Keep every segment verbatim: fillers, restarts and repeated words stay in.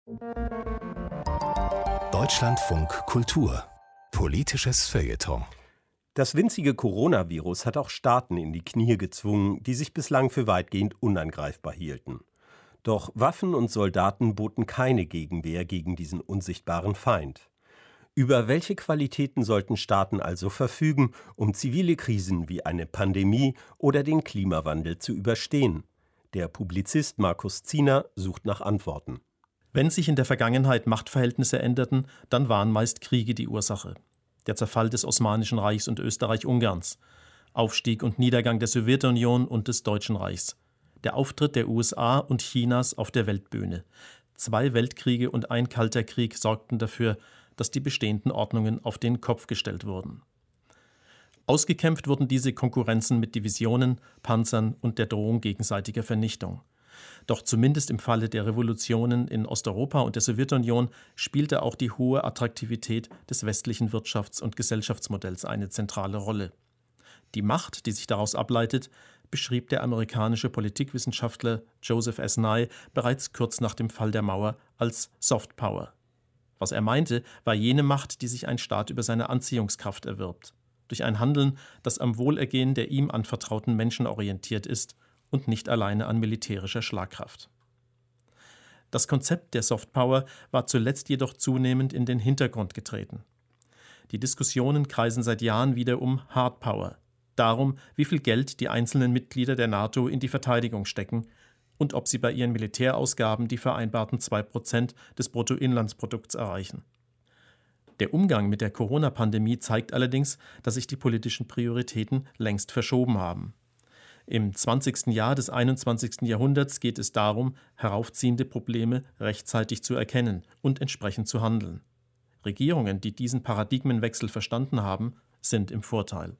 Deutschlandfunk Kultur. Politisches Feuilleton. Das winzige Coronavirus hat auch Staaten in die Knie gezwungen, die sich bislang für weitgehend unangreifbar hielten. Doch Waffen und Soldaten boten keine Gegenwehr gegen diesen unsichtbaren Feind. Über welche Qualitäten sollten Staaten also verfügen, um zivile Krisen wie eine Pandemie oder den Klimawandel zu überstehen? Der Publizist Markus Ziener sucht nach Antworten. Wenn sich in der Vergangenheit Machtverhältnisse änderten, dann waren meist Kriege die Ursache. Der Zerfall des Osmanischen Reichs und Österreich-Ungarns, Aufstieg und Niedergang der Sowjetunion und des Deutschen Reichs, der Auftritt der U S A und Chinas auf der Weltbühne. Zwei Weltkriege und ein Kalter Krieg sorgten dafür, dass die bestehenden Ordnungen auf den Kopf gestellt wurden. Ausgekämpft wurden diese Konkurrenzen mit Divisionen, Panzern und der Drohung gegenseitiger Vernichtung. Doch zumindest im Falle der Revolutionen in Osteuropa und der Sowjetunion spielte auch die hohe Attraktivität des westlichen Wirtschafts- und Gesellschaftsmodells eine zentrale Rolle. Die Macht, die sich daraus ableitet, beschrieb der amerikanische Politikwissenschaftler Joseph S. Nye bereits kurz nach dem Fall der Mauer als Soft Power. Was er meinte, war jene Macht, die sich ein Staat über seine Anziehungskraft erwirbt, durch ein Handeln, das am Wohlergehen der ihm anvertrauten Menschen orientiert ist und nicht alleine an militärischer Schlagkraft. Das Konzept der Soft Power war zuletzt jedoch zunehmend in den Hintergrund getreten. Die Diskussionen kreisen seit Jahren wieder um Hard Power, darum, wie viel Geld die einzelnen Mitglieder der NATO in die Verteidigung stecken und ob sie bei ihren Militärausgaben die vereinbarten zwei Prozent des Bruttoinlandsprodukts erreichen. Der Umgang mit der Corona-Pandemie zeigt allerdings, dass sich die politischen Prioritäten längst verschoben haben. Im zwanzigsten Jahr des einundzwanzigsten Jahrhunderts geht es darum, heraufziehende Probleme rechtzeitig zu erkennen und entsprechend zu handeln. Regierungen, die diesen Paradigmenwechsel verstanden haben, sind im Vorteil.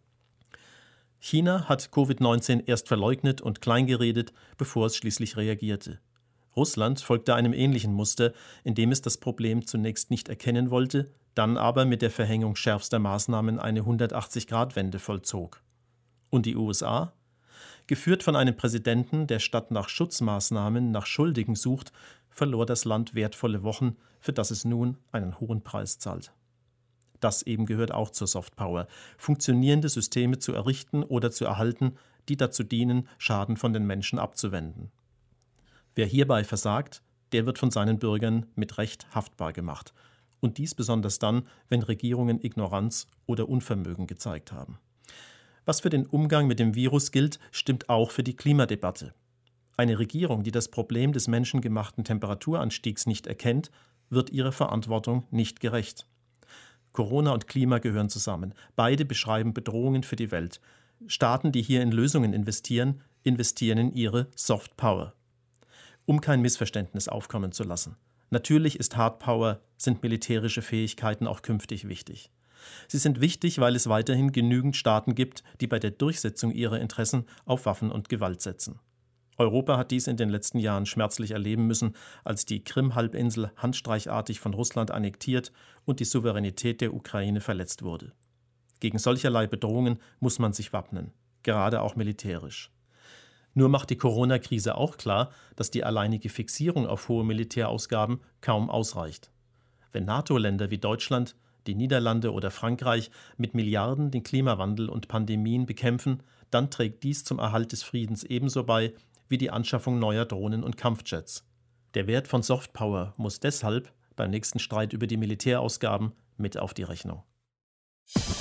China hat Covid neunzehn erst verleugnet und kleingeredet, bevor es schließlich reagierte. Russland folgte einem ähnlichen Muster, indem es das Problem zunächst nicht erkennen wollte, dann aber mit der Verhängung schärfster Maßnahmen eine hundertachtzig-Grad-Wende vollzog. Und die U S A? Geführt von einem Präsidenten, der statt nach Schutzmaßnahmen nach Schuldigen sucht, verlor das Land wertvolle Wochen, für das es nun einen hohen Preis zahlt. Das eben gehört auch zur Softpower, funktionierende Systeme zu errichten oder zu erhalten, die dazu dienen, Schaden von den Menschen abzuwenden. Wer hierbei versagt, der wird von seinen Bürgern mit Recht haftbar gemacht. Und dies besonders dann, wenn Regierungen Ignoranz oder Unvermögen gezeigt haben. Was für den Umgang mit dem Virus gilt, stimmt auch für die Klimadebatte. Eine Regierung, die das Problem des menschengemachten Temperaturanstiegs nicht erkennt, wird ihrer Verantwortung nicht gerecht. Corona und Klima gehören zusammen. Beide beschreiben Bedrohungen für die Welt. Staaten, die hier in Lösungen investieren, investieren in ihre Soft Power. Um kein Missverständnis aufkommen zu lassen. Natürlich ist Hard Power, sind militärische Fähigkeiten auch künftig wichtig. Sie sind wichtig, weil es weiterhin genügend Staaten gibt, die bei der Durchsetzung ihrer Interessen auf Waffen und Gewalt setzen. Europa hat dies in den letzten Jahren schmerzlich erleben müssen, als die Krim-Halbinsel handstreichartig von Russland annektiert und die Souveränität der Ukraine verletzt wurde. Gegen solcherlei Bedrohungen muss man sich wappnen, gerade auch militärisch. Nur macht die Corona-Krise auch klar, dass die alleinige Fixierung auf hohe Militärausgaben kaum ausreicht. Wenn NATO-Länder wie Deutschland, die Niederlande oder Frankreich mit Milliarden den Klimawandel und Pandemien bekämpfen, dann trägt dies zum Erhalt des Friedens ebenso bei wie die Anschaffung neuer Drohnen und Kampfjets. Der Wert von Softpower muss deshalb beim nächsten Streit über die Militärausgaben mit auf die Rechnung.